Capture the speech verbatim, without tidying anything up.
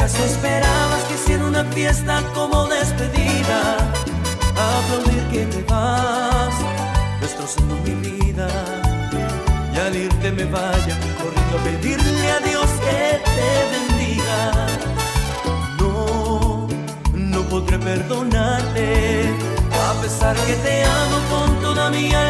¿Acaso esperabas que hiciera una fiesta como despedida? Aplaudir que te vas, destrozando mi vida, y al irte me vaya corriendo a pedirle a Dios que te bendiga. No, no podré perdonarte, a pesar que te amo con toda mi